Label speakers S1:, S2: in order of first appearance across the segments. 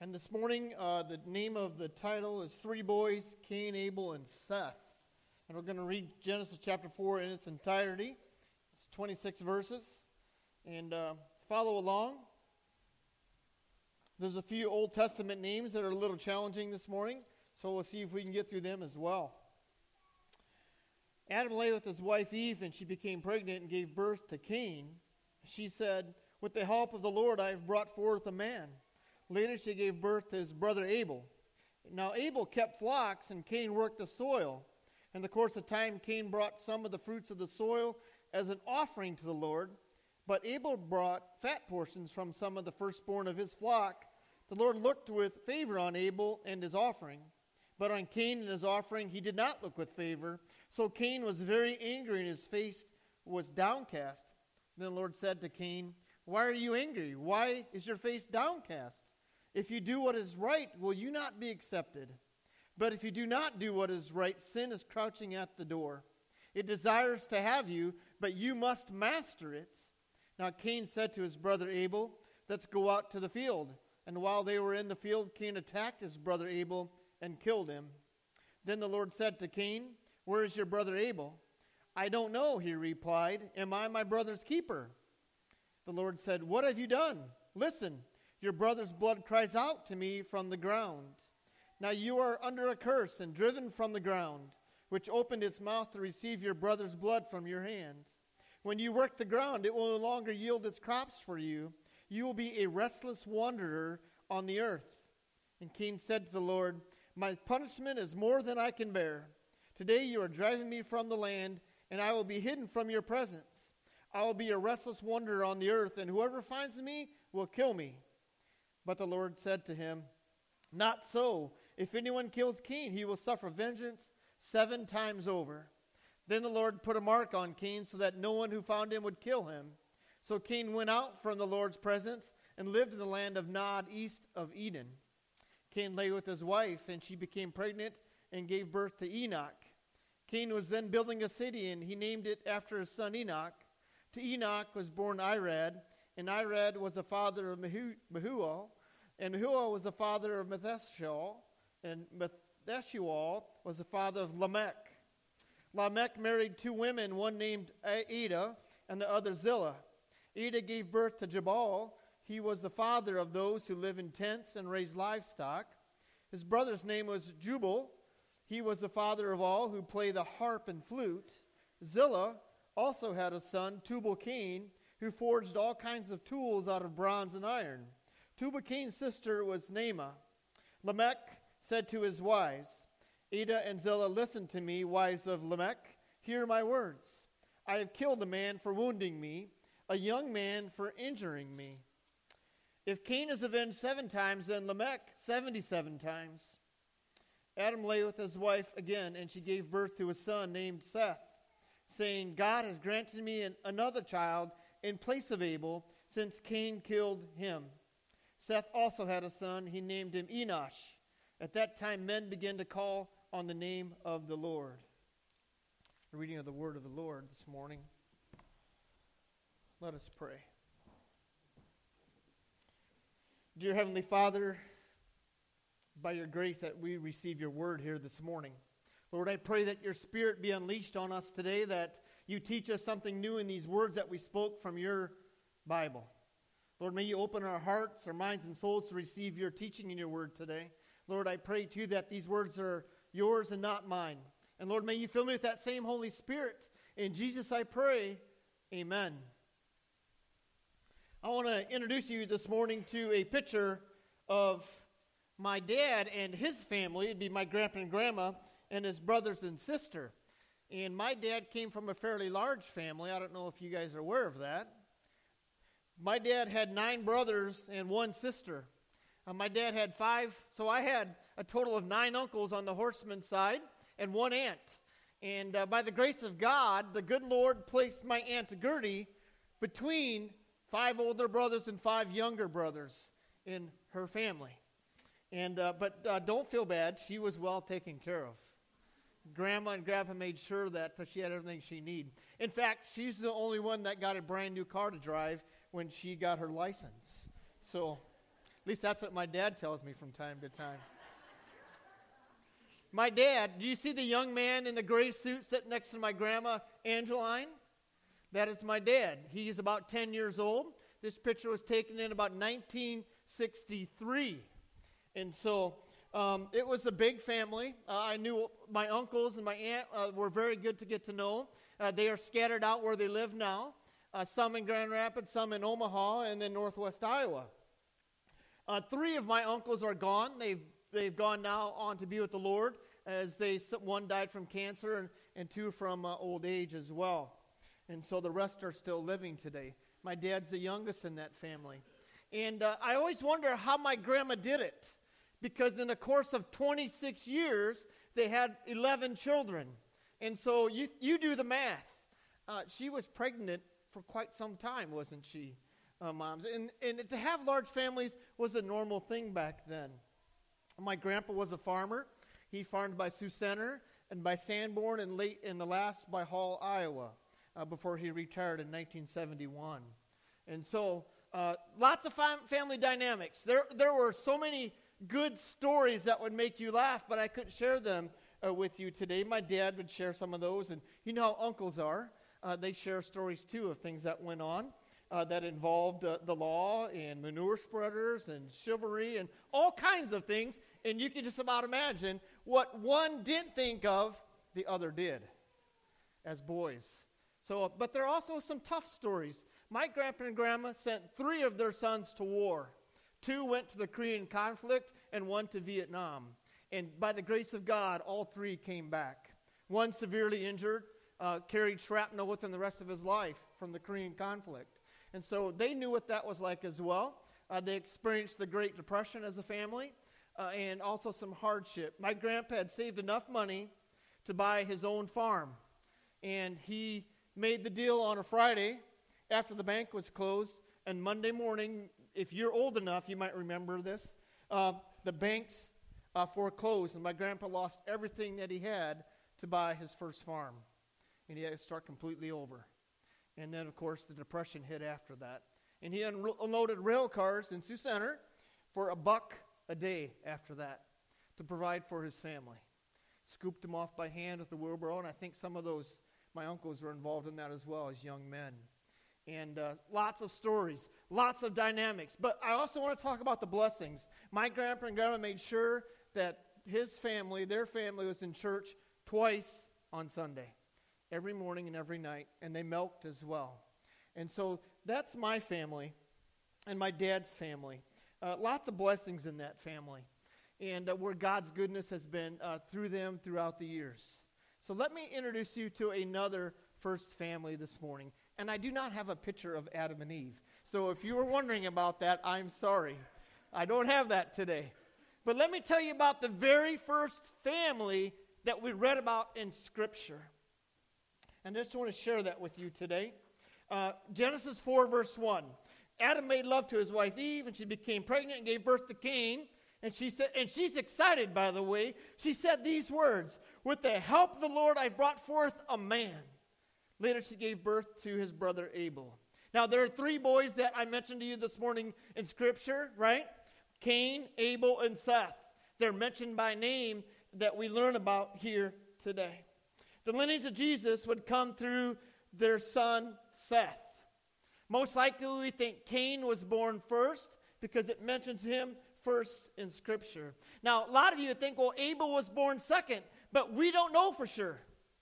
S1: And this morning, the name of the title is Three Boys, Cain, Abel, and Seth. And we're going to read Genesis chapter 4 in its entirety. It's 26 verses. And follow along. There's a few Old Testament names that are a little challenging this morning, so we'll see if we can get through them as well. Adam lay with his wife Eve, and she became pregnant and gave birth to Cain. She said, "With the help of the Lord I have brought forth a man." Later she gave birth to his brother Abel. Now Abel kept flocks, and Cain worked the soil. In the course of time, Cain brought some of the fruits of the soil as an offering to the Lord, but Abel brought fat portions from some of the firstborn of his flock. The Lord looked with favor on Abel and his offering, but on Cain and his offering he did not look with favor. So Cain was very angry, and his face was downcast. Then the Lord said to Cain, "Why are you angry? Why is your face downcast? If you do what is right, will you not be accepted? But if you do not do what is right, sin is crouching at the door. It desires to have you, but you must master it." Now Cain said to his brother Abel, "Let's go out to the field." And while they were in the field, Cain attacked his brother Abel and killed him. Then the Lord said to Cain, "Where is your brother Abel?" "I don't know," he replied. "Am I my brother's keeper?" The Lord said, "What have you done? Listen, your brother's blood cries out to me from the ground. Now you are under a curse and driven from the ground, which opened its mouth to receive your brother's blood from your hand. When you work the ground, it will no longer yield its crops for you. You will be a restless wanderer on the earth." And Cain said to the Lord, "My punishment is more than I can bear. Today you are driving me from the land, and I will be hidden from your presence. I will be a restless wanderer on the earth, and whoever finds me will kill me." But the Lord said to him, "Not so. If anyone kills Cain, he will suffer vengeance 7 times over." Then the Lord put a mark on Cain so that no one who found him would kill him. So Cain went out from the Lord's presence and lived in the land of Nod, east of Eden. Cain lay with his wife, and she became pregnant and gave birth to Enoch. Cain was then building a city, and he named it after his son Enoch. To Enoch was born Irad, and Irad was the father of Mehuel, and Mehuel was the father of Metheshuel, and Metheshuel was the father of Lamech. Lamech married 2 women, one named Adah and the other Zillah. Adah gave birth to Jabal. He was the father of those who live in tents and raise livestock. His brother's name was Jubal. He was the father of all who play the harp and flute. Zillah also had a son, Tubal-Cain, who forged all kinds of tools out of bronze and iron. Tubal-Cain's sister was Naamah. Lamech said to his wives, "Adah and Zillah, listen to me, wives of Lamech. Hear my words. I have killed a man for wounding me, a young man for injuring me. If Cain is avenged 7 times, then Lamech 77 times. Adam lay with his wife again, and she gave birth to a son named Seth, saying, "God has granted me another child in place of Abel, since Cain killed him." Seth also had a son. He named him Enosh. At that time, men began to call on the name of the Lord. A reading of the word of the Lord this morning. Let us pray. Dear Heavenly Father, by your grace that we receive your word here this morning. Lord, I pray that your Spirit be unleashed on us today, that you teach us something new in these words that we spoke from your Bible. Lord, may you open our hearts, our minds, and souls to receive your teaching in your word today. Lord, I pray too that these words are yours and not mine. And Lord, may you fill me with that same Holy Spirit. In Jesus I pray, amen. I want to introduce you this morning to a picture of my dad and his family. It'd be my grandpa and grandma and his brothers and sister. And my dad came from a fairly large family. I don't know if you guys are aware of that. My dad had 9 brothers and 1 sister. My dad had 5, so I had a total of 9 uncles on the horseman's side and 1 aunt. And by the grace of God, the good Lord placed my Aunt Gertie between 5 older brothers and 5 younger brothers in her family. And but don't feel bad. She was well taken care of. Grandma and Grandpa made sure that she had everything she needed. In fact, she's the only one that got a brand new car to drive when she got her license. So At least that's what my dad tells me from time to time. My dad, do you see the young man in the gray suit sitting next to my grandma, Angeline? That is my dad. He is about 10 years old. This picture was taken in about 1963. And so it was a big family. I knew my uncles and my aunt were very good to get to know. They are scattered out where they live now. Some in Grand Rapids, some in Omaha, and then northwest Iowa. 3 of my uncles are gone. They've gone now on to be with the Lord, as one died from cancer and 2 from old age as well. And so the rest are still living today. My dad's the youngest in that family. And I always wonder how my grandma did it, because in the course of 26 years, they had 11 children. And so you do the math. She was pregnant for quite some time, wasn't she, moms? And to have large families was a normal thing back then. My grandpa was a farmer. He farmed by Sioux Center and by Sanborn and late in the last by Hall, Iowa, before he retired in 1971. And so lots of family dynamics. There were so many good stories that would make you laugh, but I couldn't share them with you today. My dad would share some of those, and you know how uncles are. They share stories, too, of things that went on that involved the law and manure spreaders and chivalry and all kinds of things. And you can just about imagine what one didn't think of, the other did as boys. So, but there are also some tough stories. My grandpa and grandma sent 3 of their sons to war. 2 went to the Korean conflict and 1 to Vietnam. And by the grace of God, all 3 came back. 1 severely injured, carried shrapnel with him the rest of his life from the Korean conflict. And so they knew what that was like as well. They experienced the Great Depression as a family and also some hardship. My grandpa had saved enough money to buy his own farm. And he made the deal on a Friday after the bank was closed. And Monday morning, if you're old enough, you might remember this, the banks foreclosed. And my grandpa lost everything that he had to buy his first farm. And he had to start completely over. And then, of course, the Depression hit after that. And he unloaded rail cars in Sioux Center for $1 a day after that to provide for his family. Scooped them off by hand with the wheelbarrow, and I think some of those, my uncles were involved in that as well as young men. And lots of stories, lots of dynamics. But I also want to talk about the blessings. My grandpa and grandma made sure that his family, their family, was in church twice on Sunday. Every morning and every night, and they milked as well. And so that's my family and my dad's family. Lots of blessings in that family, and where God's goodness has been through them throughout the years. So let me introduce you to another first family this morning. And I do not have a picture of Adam and Eve. So if you were wondering about that, I'm sorry. I don't have that today. But let me tell you about the very first family that we read about in Scripture. And I just want to share that with you today. Genesis 4, verse 1. Adam made love to his wife Eve, and she became pregnant and gave birth to Cain. And she said, and she's excited, by the way. She said these words, "With the help of the Lord, I brought forth a man." Later, she gave birth to his brother Abel. Now, there are 3 boys that I mentioned to you this morning in Scripture, right? Cain, Abel, and Seth. They're mentioned by name that we learn about here today. The lineage of Jesus would come through their son, Seth. Most likely, we think Cain was born first because it mentions him first in Scripture. Now, a lot of you think, well, Abel was born second, but we don't know for sure.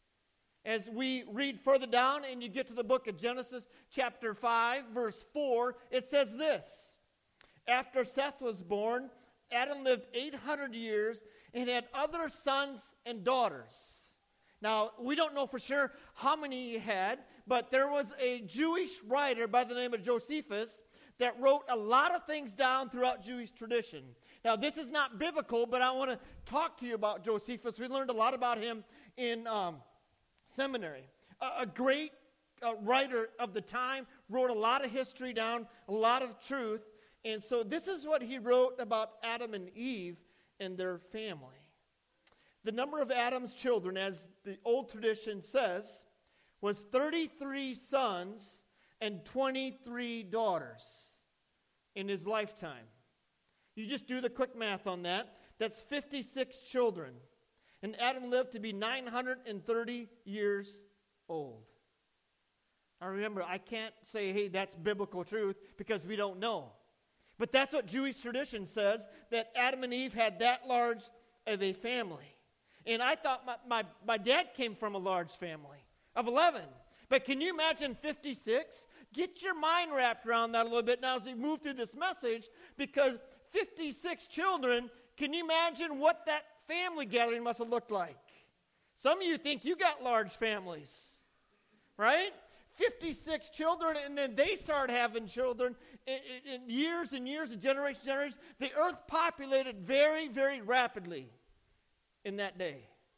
S1: As we read further down and you get to the book of Genesis chapter 5, verse 4, it says this: After Seth was born, Adam lived 800 years and had other sons and daughters. Now, we don't know for sure how many he had, but there was a Jewish writer by the name of Josephus that wrote a lot of things down throughout Jewish tradition. Now, this is not biblical, but I want to talk to you about Josephus. We learned a lot about him in seminary. A great writer of the time, wrote a lot of history down, a lot of truth. And so this is what he wrote about Adam and Eve and their family. The number of Adam's children, as the old tradition says, was 33 sons and 23 daughters in his lifetime. You just do the quick math on that. That's 56 children. And Adam lived to be 930 years old. Now remember, I can't say, hey, that's biblical truth, because we don't know. But that's what Jewish tradition says, that Adam and Eve had that large of a family. And I thought my dad came from a large family of 11. But can you imagine 56? Get your mind wrapped around that a little bit now as we move through this message, because 56 children, can you imagine what that family gathering must have looked like? Some of you think you got large families, right? 56 children, and then they start having children in years and years, generations. The earth populated very, very rapidly in that day.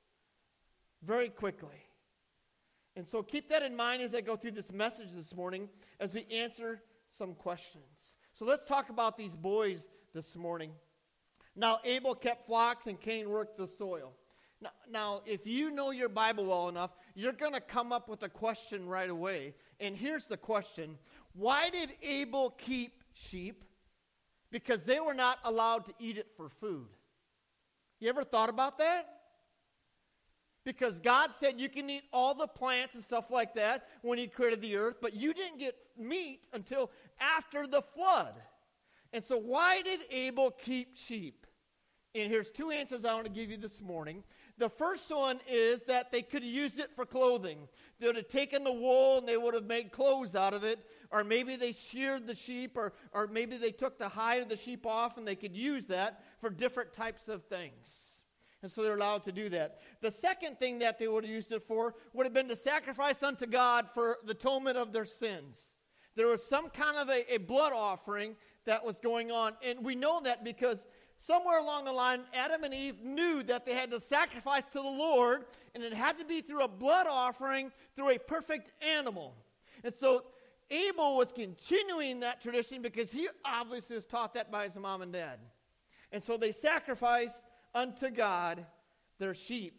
S1: Very quickly. And so keep that in mind as I go through this message this morning as we answer some questions. So let's talk about these boys this morning. Now Abel kept flocks and Cain worked the soil. Now, if you know your Bible well enough, you're going to come up with a question right away. And here's the question. Why did Abel keep sheep? Because they were not allowed to eat it for food. You ever thought about that? Because God said you can eat all the plants and stuff like that when he created the earth, but you didn't get meat until after the flood. And so why did Abel keep sheep? And here's two answers I want to give you this morning. The first one is that they could have used it for clothing. They would have taken the wool and they would have made clothes out of it. Or maybe they sheared the sheep, or maybe they took the hide of the sheep off and they could use that for different types of things. And so they're allowed to do that. The second thing that they would have used it for would have been to sacrifice unto God for the atonement of their sins. There was some kind of a blood offering that was going on. And we know that because somewhere along the line, Adam and Eve knew that they had to sacrifice to the Lord, and it had to be through a blood offering, through a perfect animal. And so Abel was continuing that tradition because he obviously was taught that by his mom and dad. And so they sacrificed unto God their sheep.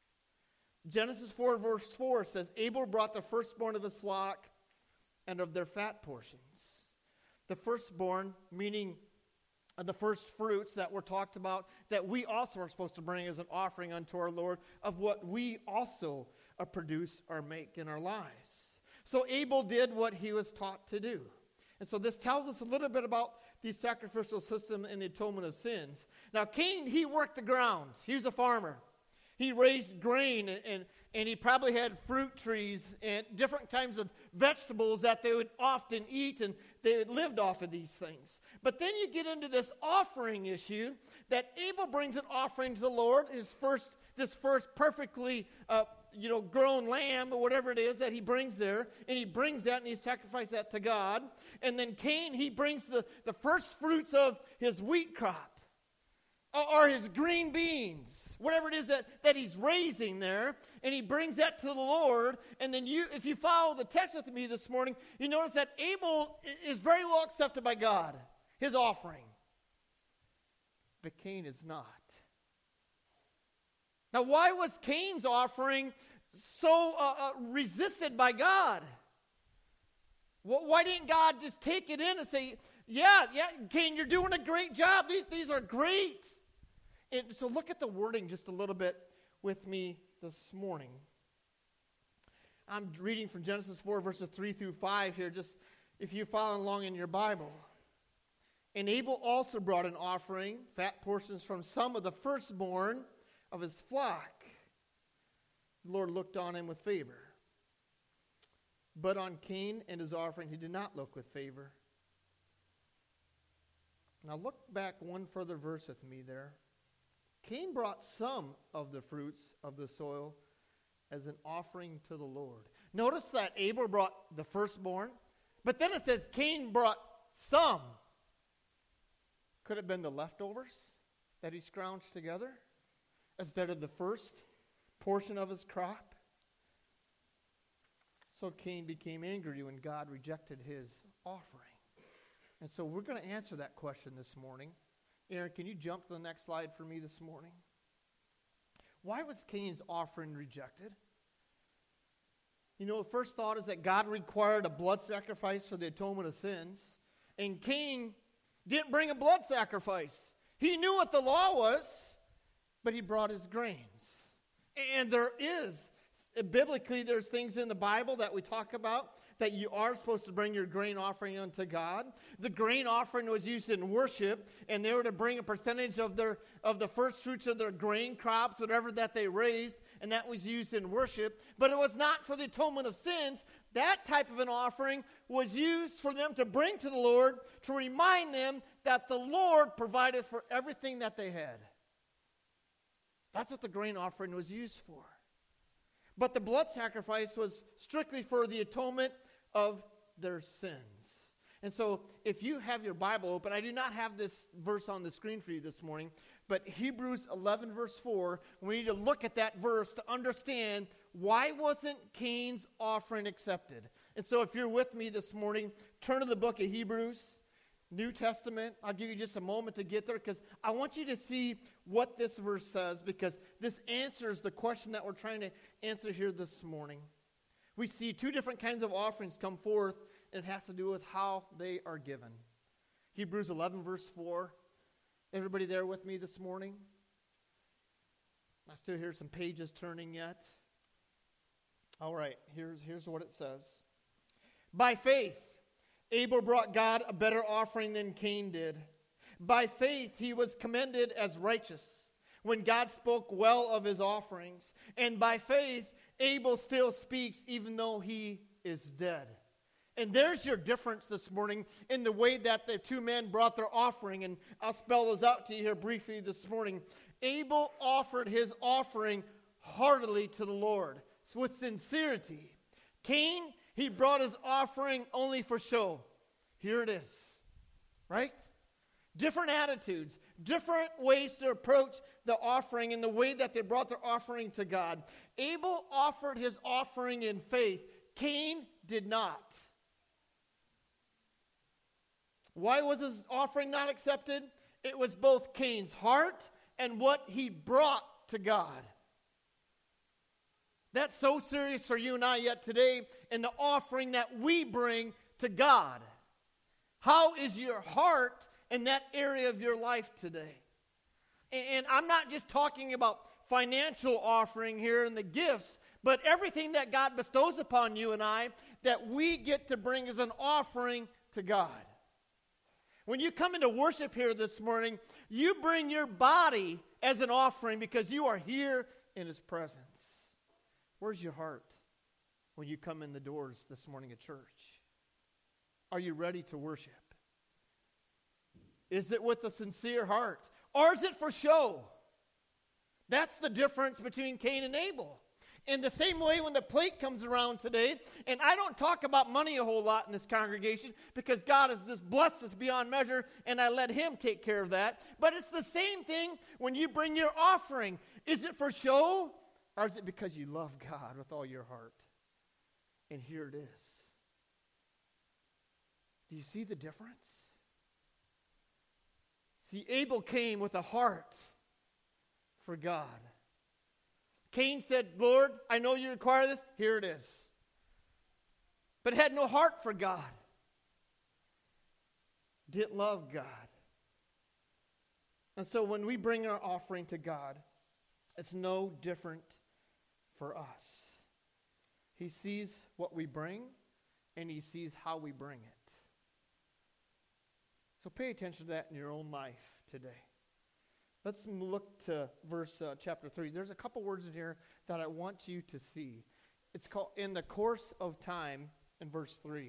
S1: Genesis 4 verse 4 says, Abel brought the firstborn of his flock and of their fat portions. The firstborn, meaning the first fruits that were talked about, that we also are supposed to bring as an offering unto our Lord of what we also produce or make in our lives. So Abel did what he was taught to do. And so this tells us a little bit about the sacrificial system and the atonement of sins. Now Cain, he worked the ground. He was a farmer. He raised grain, and he probably had fruit trees and different kinds of vegetables that they would often eat, and they lived off of these things. But then you get into this offering issue, that Abel brings an offering to the Lord, this first perfectly grown lamb or whatever it is that he brings there, and he brings that and he sacrifices that to God. And then Cain, he brings the first fruits of his wheat crop or his green beans, whatever it is that he's raising there, and he brings that to the Lord. And then if you follow the text with me this morning, you notice that Abel is very well accepted by God, his offering. But Cain is not. Now, why was Cain's offering so resisted by God? Why didn't God just take it in and say, yeah, Cain, you're doing a great job. These are great. And so look at the wording just a little bit with me this morning. I'm reading from Genesis 4, verses 3 through 5 here, just if you're following along in your Bible. And Abel also brought an offering, fat portions from some of the firstborn of his flock. The Lord looked on him with favor. But on Cain and his offering he did not look with favor. Now look back one further verse with me there. Cain brought some of the fruits of the soil as an offering to the Lord. Notice that Abel brought the firstborn, but then it says Cain brought some. Could it have been the leftovers that he scrounged together instead of the first portion of his crop? So Cain became angry when God rejected his offering. And so we're going to answer that question this morning. Aaron, can you jump to the next slide for me this morning? Why was Cain's offering rejected? You know, the first thought is that God required a blood sacrifice for the atonement of sins. And Cain, didn't bring a blood sacrifice. He knew what the law was, but he brought his grains. And biblically, there's things in the Bible that we talk about that you are supposed to bring your grain offering unto God. The grain offering was used in worship, and they were to bring a percentage of the first fruits of their grain crops, whatever that they raised, and that was used in worship. But it was not for the atonement of sins. That type of an offering was used for them to bring to the Lord to remind them that the Lord provided for everything that they had. That's what the grain offering was used for. But the blood sacrifice was strictly for the atonement of their sins. And so if you have your Bible open, I do not have this verse on the screen for you this morning, but Hebrews 11 verse 4, we need to look at that verse to understand why wasn't Cain's offering accepted. And so if you're with me this morning, turn to the book of Hebrews, New Testament. I'll give you just a moment to get there because I want you to see what this verse says, because this answers the question that we're trying to answer here this morning. We see two different kinds of offerings come forth, and it has to do with how they are given. Hebrews 11 verse 4. Everybody there with me this morning? I still hear some pages turning yet. All right, here's what it says. By faith, Abel brought God a better offering than Cain did. By faith, he was commended as righteous when God spoke well of his offerings. And by faith, Abel still speaks even though he is dead. And there's your difference this morning in the way that the two men brought their offering. And I'll spell those out to you here briefly this morning. Abel offered his offering heartily to the Lord, so with sincerity. Cain, he brought his offering only for show. Here it is. Right? Different attitudes, different ways to approach the offering and the way that they brought their offering to God. Abel offered his offering in faith. Cain did not. Why was his offering not accepted? It was both Cain's heart and what he brought to God. That's so serious for you and I yet today in the offering that we bring to God. How is your heart in that area of your life today? And I'm not just talking about financial offering here and the gifts, but everything that God bestows upon you and I that we get to bring as an offering to God. When you come into worship here this morning, you bring your body as an offering because you are here in His presence. Where's your heart when you come in the doors this morning at church? Are you ready to worship? Is it with a sincere heart? Or is it for show? That's the difference between Cain and Abel. In the same way, when the plate comes around today, and I don't talk about money a whole lot in this congregation because God has just blessed us beyond measure, and I let Him take care of that. But it's the same thing when you bring your offering. Is it for show, or is it because you love God with all your heart? And here it is. Do you see the difference? See, Abel came with a heart for God. Cain said, Lord, I know you require this. Here it is. But had no heart for God. Didn't love God. And so when we bring our offering to God, it's no different for us. He sees what we bring, and He sees how we bring it. So pay attention to that in your own life today. Let's look to chapter 3. There's a couple words in here that I want you to see. It's called, in the course of time, in verse 3.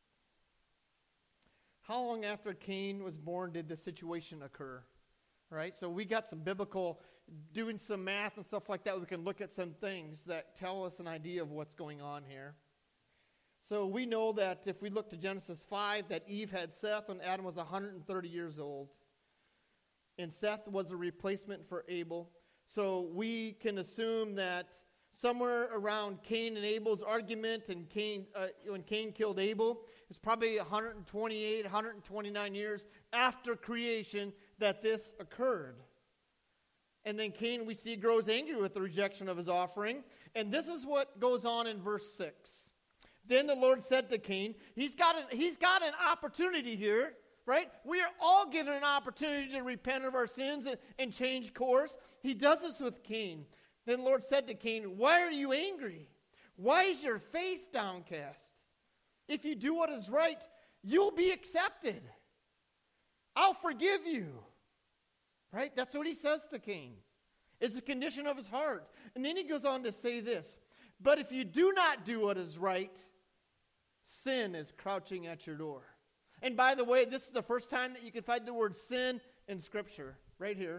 S1: How long after Cain was born did this situation occur? Right? So we got some biblical, doing some math and stuff like that. We can look at some things that tell us an idea of what's going on here. So we know that if we look to Genesis 5, that Eve had Seth when Adam was 130 years old. And Seth was a replacement for Abel. So we can assume that somewhere around Cain and Abel's argument, and when Cain killed Abel, it's probably 128, 129 years after creation that this occurred. And then Cain, we see, grows angry with the rejection of his offering. And this is what goes on in verse 6. Then the Lord said to Cain, he's got an opportunity here right? We are all given an opportunity to repent of our sins and change course. He does this with Cain. Then the Lord said to Cain, why are you angry? Why is your face downcast? If you do what is right, you'll be accepted. I'll forgive you. Right? That's what he says to Cain. It's the condition of his heart. And then he goes on to say this, but if you do not do what is right, sin is crouching at your door. And by the way, this is the first time that you can find the word sin in Scripture, right here.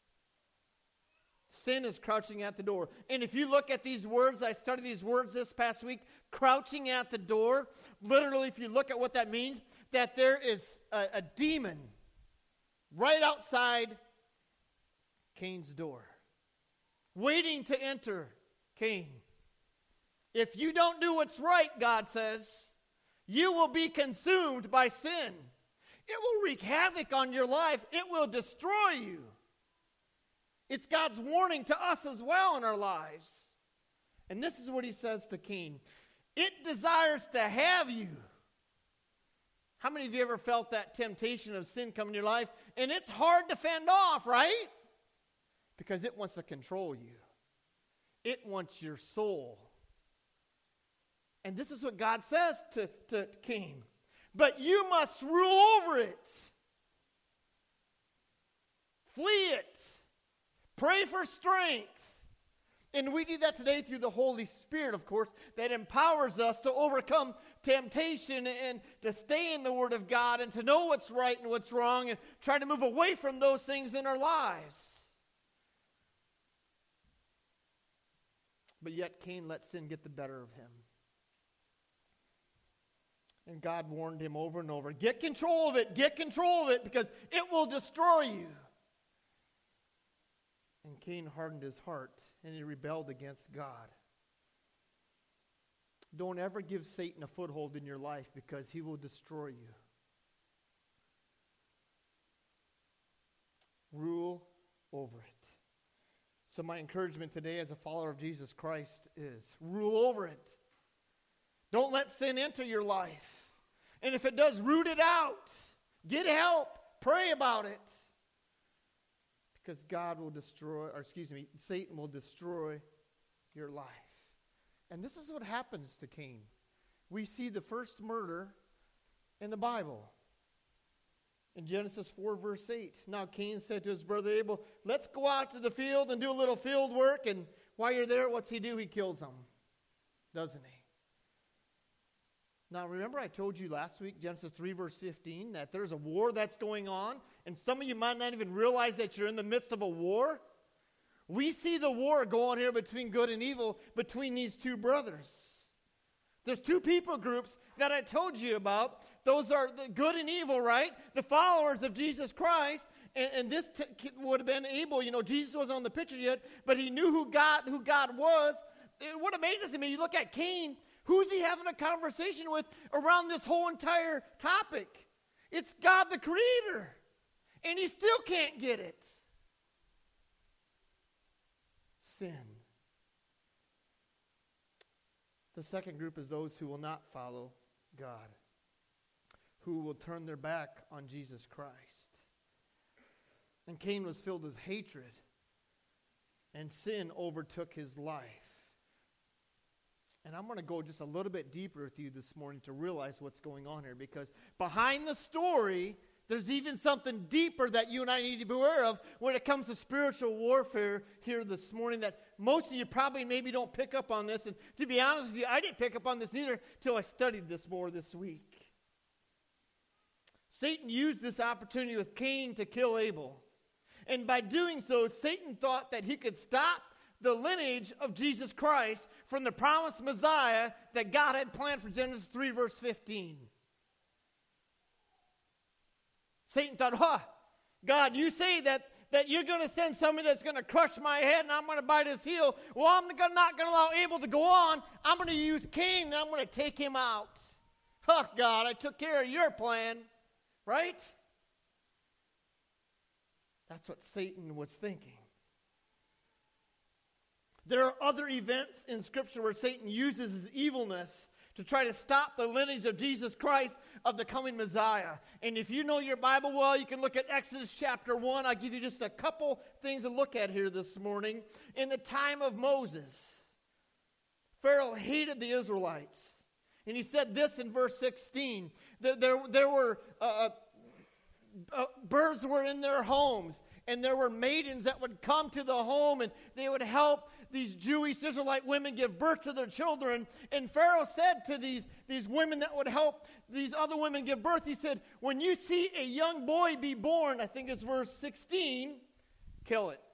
S1: Sin is crouching at the door. And if you look at these words, I studied these words this past week, crouching at the door. Literally, if you look at what that means, that there is a demon right outside Cain's door, waiting to enter Cain. If you don't do what's right, God says, you will be consumed by sin. It will wreak havoc on your life. It will destroy you. It's God's warning to us as well in our lives. And this is what he says to Cain. It desires to have you. How many of you ever felt that temptation of sin come in your life? And it's hard to fend off, right? Because it wants to control you. It wants your soul. And this is what God says to Cain. But you must rule over it. Flee it. Pray for strength. And we do that today through the Holy Spirit, of course, that empowers us to overcome temptation and to stay in the Word of God and to know what's right and what's wrong and try to move away from those things in our lives. But yet Cain let sin get the better of him. And God warned him over and over, get control of it, because it will destroy you. And Cain hardened his heart, and he rebelled against God. Don't ever give Satan a foothold in your life, because he will destroy you. Rule over it. So my encouragement today as a follower of Jesus Christ is rule over it. Don't let sin enter your life. And if it does, root it out. Get help. Pray about it. Because Satan will destroy your life. And this is what happens to Cain. We see the first murder in the Bible. In Genesis 4, verse 8. Now Cain said to his brother Abel, let's go out to the field and do a little field work. And while you're there, what's he do? He kills him. Doesn't he? Now remember I told you last week, Genesis 3, verse 15, that there's a war that's going on. And some of you might not even realize that you're in the midst of a war. We see the war go on here between good and evil, between these two brothers. There's two people groups that I told you about. Those are the good and evil, right? The followers of Jesus Christ. And this would have been Abel. You know, Jesus wasn't on the picture yet, but he knew who God was. And what amazes me, you look at Cain, who's he having a conversation with around this whole entire topic? It's God the Creator. And he still can't get it. Sin. The second group is those who will not follow God, who will turn their back on Jesus Christ. And Cain was filled with hatred, and sin overtook his life. And I'm going to go just a little bit deeper with you this morning to realize what's going on here, because behind the story, there's even something deeper that you and I need to be aware of when it comes to spiritual warfare here this morning that most of you probably maybe don't pick up on this. And to be honest with you, I didn't pick up on this either until I studied this more this week. Satan used this opportunity with Cain to kill Abel. And by doing so, Satan thought that he could stop the lineage of Jesus Christ from the promised Messiah that God had planned for Genesis 3, verse 15. Satan thought, God, you say that you're going to send somebody that's going to crush my head and I'm going to bite his heel. Well, I'm not going to allow Abel to go on. I'm going to use Cain and I'm going to take him out. God, I took care of your plan. Right? That's what Satan was thinking. There are other events in Scripture where Satan uses his evilness to try to stop the lineage of Jesus Christ, of the coming Messiah. And if you know your Bible well, you can look at Exodus chapter 1. I'll give you just a couple things to look at here this morning. In the time of Moses, Pharaoh hated the Israelites. And he said this in verse 16. There were birds were in their homes, and there were maidens that would come to the home, and they would help these Jewish Israelite women give birth to their children. And Pharaoh said to these women that would help these other women give birth, he said, when you see a young boy be born, I think it's verse 16, kill it.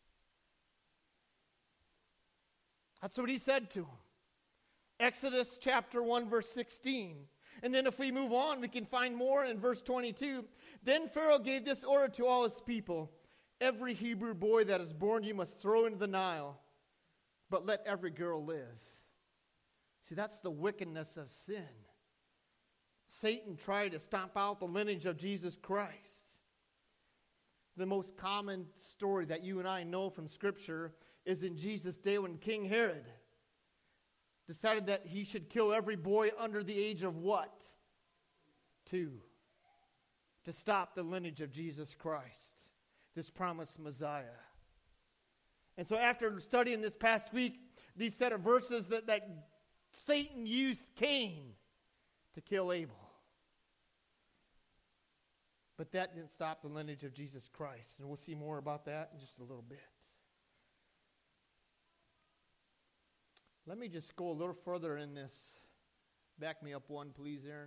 S1: That's what he said to them. Exodus chapter 1, verse 16. And then if we move on, we can find more in verse 22. Then Pharaoh gave this order to all his people. Every Hebrew boy that is born you must throw into the Nile, but let every girl live. See, that's the wickedness of sin. Satan tried to stomp out the lineage of Jesus Christ. The most common story that you and I know from Scripture is in Jesus' day when King Herod decided that he should kill every boy under the age of what? 2. To stop the lineage of Jesus Christ, this promised Messiah. And so after studying this past week, these set of verses that Satan used Cain to kill Abel. But that didn't stop the lineage of Jesus Christ. And we'll see more about that in just a little bit. Let me just go a little further in this. Back me up one, please, Aaron.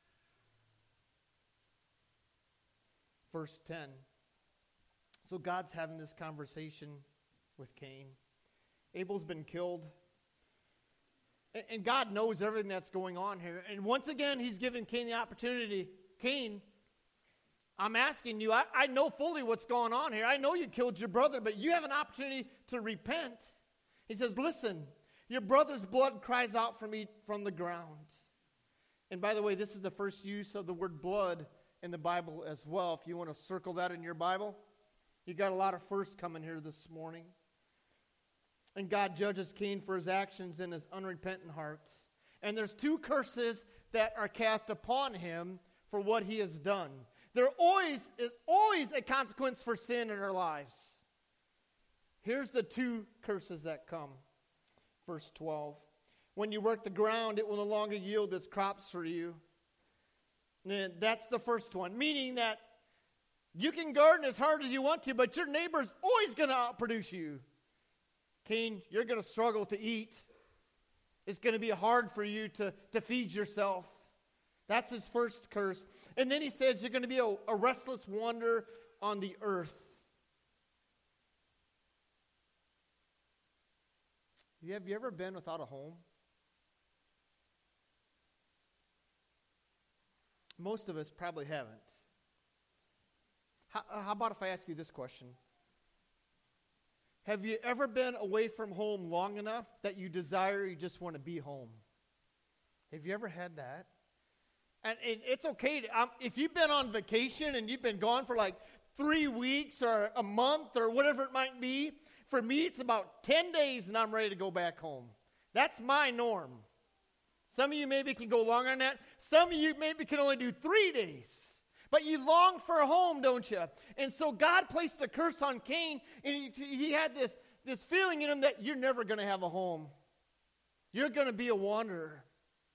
S1: Verse 10. So God's having this conversation with Cain. Abel's been killed. And God knows everything that's going on here. And once again, he's given Cain the opportunity. Cain, I'm asking you, I know fully what's going on here. I know you killed your brother, but you have an opportunity to repent. He says, listen, your brother's blood cries out for me from the ground. And by the way, this is the first use of the word blood in the Bible as well. If you want to circle that in your Bible. You got a lot of firsts coming here this morning. And God judges Cain for his actions and his unrepentant heart. And there's 2 curses that are cast upon him for what he has done. There is always a consequence for sin in our lives. Here's the 2 curses that come. Verse 12. When you work the ground, it will no longer yield its crops for you. And that's the first one. Meaning that you can garden as hard as you want to, but your neighbor's always going to outproduce you. Cain, you're going to struggle to eat. It's going to be hard for you to feed yourself. That's his first curse. And then he says you're going to be a restless wanderer on the earth. Have you ever been without a home? Most of us probably haven't. How about if I ask you this question? Have you ever been away from home long enough that you just want to be home? Have you ever had that? And it's okay if you've been on vacation and you've been gone for like 3 weeks or a month or whatever it might be. For me, it's about 10 days and I'm ready to go back home. That's my norm. Some of you maybe can go longer than that. Some of you maybe can only do 3 days. But you long for a home, don't you? And so God placed a curse on Cain, and he had this feeling in him that you're never going to have a home. You're going to be a wanderer.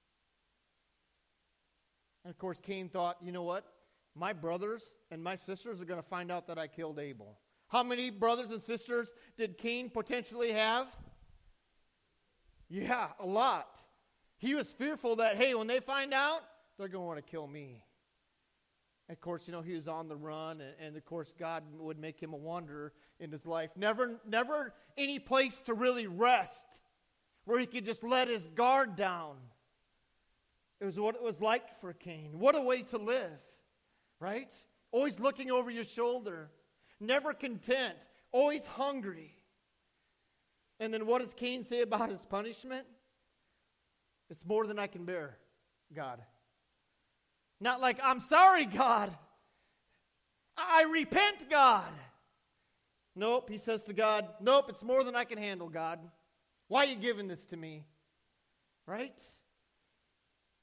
S1: And of course, Cain thought, you know what? My brothers and my sisters are going to find out that I killed Abel. How many brothers and sisters did Cain potentially have? Yeah, a lot. He was fearful that, hey, when they find out, they're going to want to kill me. Of course, he was on the run, and of course, God would make him a wanderer in his life. Never any place to really rest, where he could just let his guard down. It was what it was like for Cain. What a way to live, right? Always looking over your shoulder, never content, always hungry. And then what does Cain say about his punishment? It's more than I can bear, God. Not like, I'm sorry, God. I repent, God. Nope, he says to God, nope, it's more than I can handle, God. Why are you giving this to me? Right?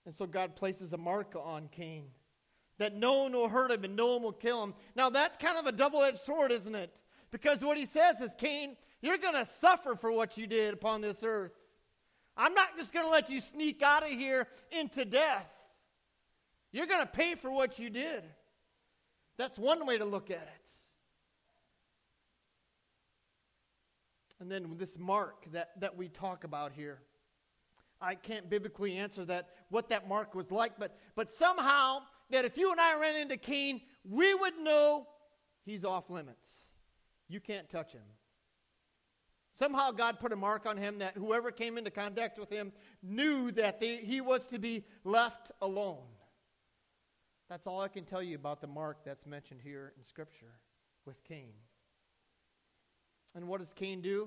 S1: And so God places a mark on Cain, that no one will hurt him and no one will kill him. Now that's kind of a double-edged sword, isn't it? Because what he says is, Cain, you're going to suffer for what you did upon this earth. I'm not just going to let you sneak out of here into death. You're going to pay for what you did. That's one way to look at it. And then this mark that we talk about here, I can't biblically answer that, what that mark was like, but somehow that if you and I ran into Cain, we would know he's off limits. You can't touch him. Somehow God put a mark on him that whoever came into contact with him knew that he was to be left alone. That's all I can tell you about the mark that's mentioned here in Scripture with Cain. And what does Cain do?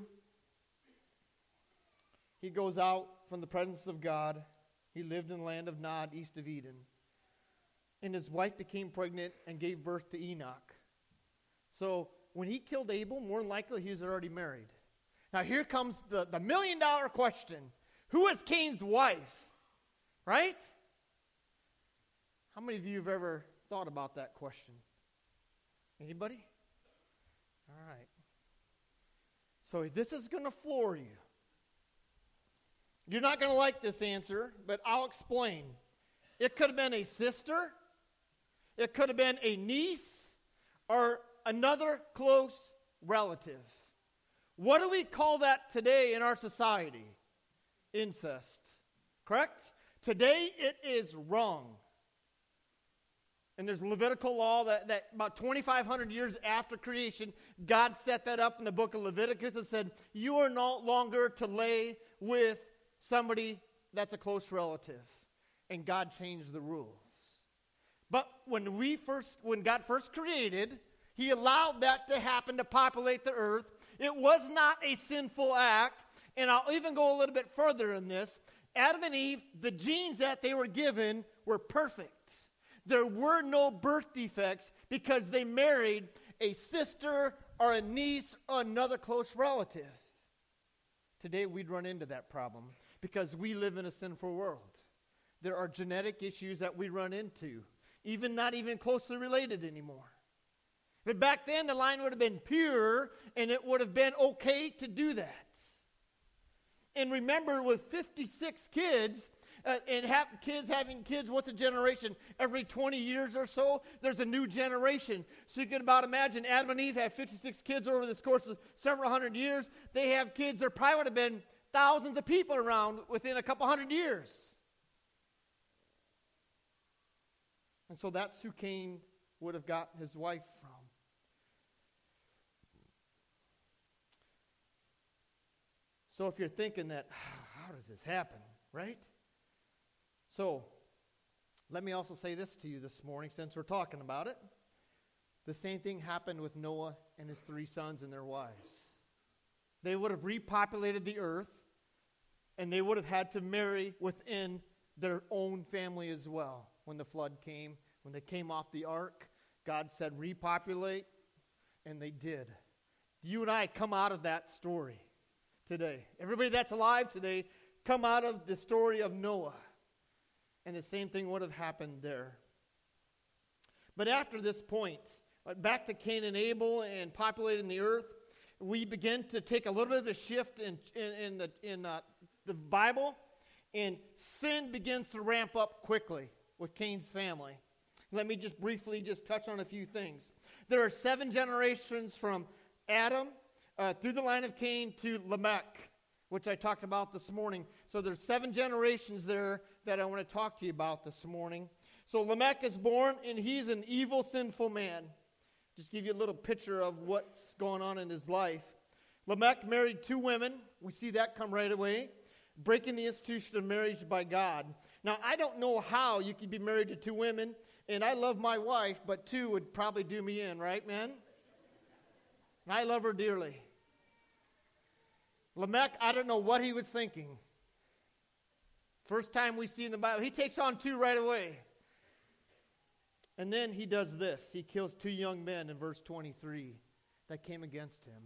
S1: He goes out from the presence of God. He lived in the land of Nod, east of Eden. And his wife became pregnant and gave birth to Enoch. So when he killed Abel, more than likely he was already married. Now here comes the million-dollar question. Who is Cain's wife? Right? How many of you have ever thought about that question? Anybody? All right. So this is going to floor you. You're not going to like this answer, but I'll explain. It could have been a sister. It could have been a niece or another close relative. What do we call that today in our society? Incest. Correct? Today it is wrong. And there's Levitical law that about 2,500 years after creation, God set that up in the book of Leviticus and said, you are no longer to lay with somebody that's a close relative. And God changed the rules. But when God first created, he allowed that to happen to populate the earth. It was not a sinful act. And I'll even go a little bit further in this. Adam and Eve, the genes that they were given were perfect. There were no birth defects because they married a sister or a niece or another close relative. Today we'd run into that problem because we live in a sinful world. There are genetic issues that we run into, not even closely related anymore. But back then the line would have been pure and it would have been okay to do that. And remember, with 56 kids, kids having kids, what's a generation? Every 20 years or so, there's a new generation. So you can about imagine Adam and Eve have 56 kids over this course of several hundred years. They have kids. There probably would have been thousands of people around within a couple hundred years. And so that's who Cain would have got his wife from. So if you're thinking that, how does this happen, right? So, let me also say this to you this morning, since we're talking about it. The same thing happened with Noah and his 3 sons and their wives. They would have repopulated the earth, and they would have had to marry within their own family as well. When the flood came, when they came off the ark, God said, repopulate, and they did. You and I come out of that story today. Everybody that's alive today come out of the story of Noah. And the same thing would have happened there. But after this point, back to Cain and Abel and populating the earth, we begin to take a little bit of a shift in the Bible, and sin begins to ramp up quickly with Cain's family. Let me just briefly touch on a few things. There are 7 generations from Adam through the line of Cain to Lamech, which I talked about this morning. So there's 7 generations there that I want to talk to you about this morning. So Lamech is born, and he's an evil, sinful man. Just give you a little picture of what's going on in his life. Lamech married 2 women. We see that come right away. Breaking the institution of marriage by God. Now, I don't know how you could be married to 2 women, and I love my wife, but 2 would probably do me in, right, man? And I love her dearly. Lamech, I don't know what he was thinking. First time we see in the Bible, he takes on 2 right away. And then he does this. He kills 2 young men in verse 23 that came against him.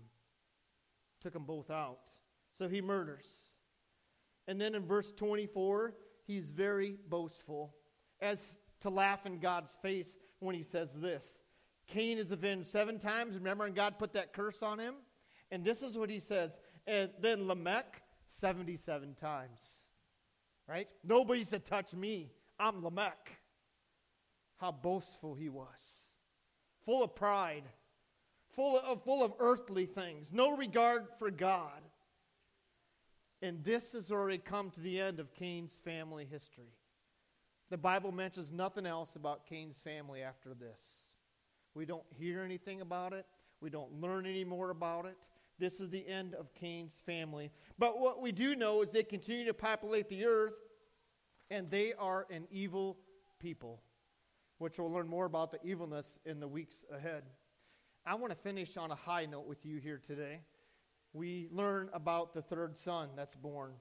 S1: Took them both out. So he murders. And then in verse 24, he's very boastful, as to laugh in God's face when he says this. Cain is avenged 7 times. Remember, and God put that curse on him? And this is what he says. And then Lamech, 77 times. Right? Nobody said, touch me. I'm Lamech. How boastful he was. Full of pride. Full of earthly things. No regard for God. And this is where we come to the end of Cain's family history. The Bible mentions nothing else about Cain's family after this. We don't hear anything about it. We don't learn any more about it. This is the end of Cain's family. But what we do know is they continue to populate the earth, and they are an evil people, which we'll learn more about the evilness in the weeks ahead. I want to finish on a high note with you here today. We learn about the 3rd son that's born.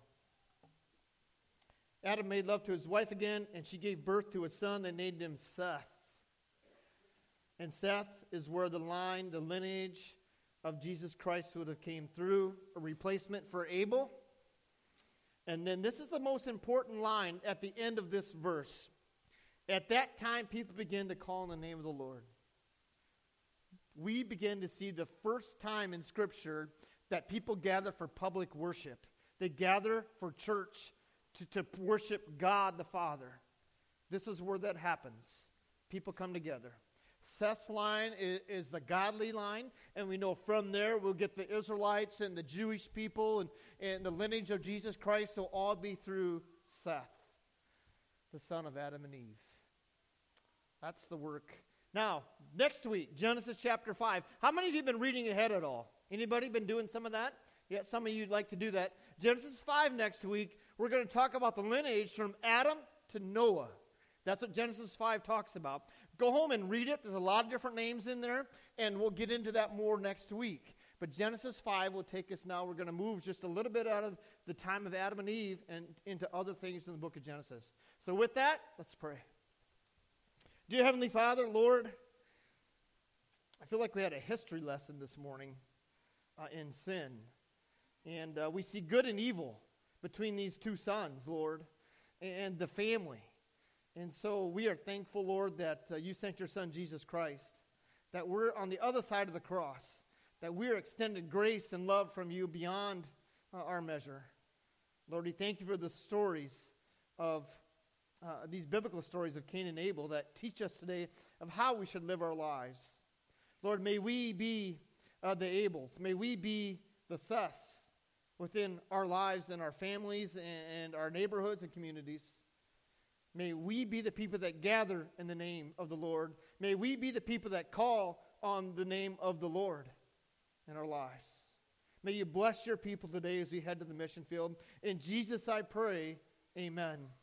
S1: Adam made love to his wife again, and she gave birth to a son. They named him Seth. And Seth is where the lineage of Jesus Christ would have came through, a replacement for Abel. And then this is the most important line at the end of this verse. At that time, people began to call on the name of the Lord. We begin to see the first time in Scripture that people gather for public worship. They gather for church to worship God the Father. This is where that happens. People come together. Seth's line is the godly line, and we know from there we'll get the Israelites and the Jewish people and the lineage of Jesus Christ will all be through Seth, the son of Adam and Eve. That's the work. Now, next week, Genesis chapter 5. How many of you have been reading ahead at all? Anybody been doing some of that? Yeah, some of you would like to do that. Genesis 5 next week, we're going to talk about the lineage from Adam to Noah. That's what Genesis 5 talks about. Go home and read it. There's a lot of different names in there, and we'll get into that more next week. But Genesis 5 will take us now. We're going to move just a little bit out of the time of Adam and Eve and into other things in the book of Genesis. So with that, let's pray. Dear Heavenly Father, Lord, I feel like we had a history lesson this morning in sin. And we see good and evil between these 2 sons, Lord, and the family. And so we are thankful, Lord, that you sent your Son, Jesus Christ, that we're on the other side of the cross, that we are extended grace and love from you beyond our measure. Lord, we thank you for the stories of these biblical stories of Cain and Abel that teach us today of how we should live our lives. Lord, may we be the Abels. May we be the Seths within our lives and our families and our neighborhoods and communities. May we be the people that gather in the name of the Lord. May we be the people that call on the name of the Lord in our lives. May you bless your people today as we head to the mission field. In Jesus I pray, amen.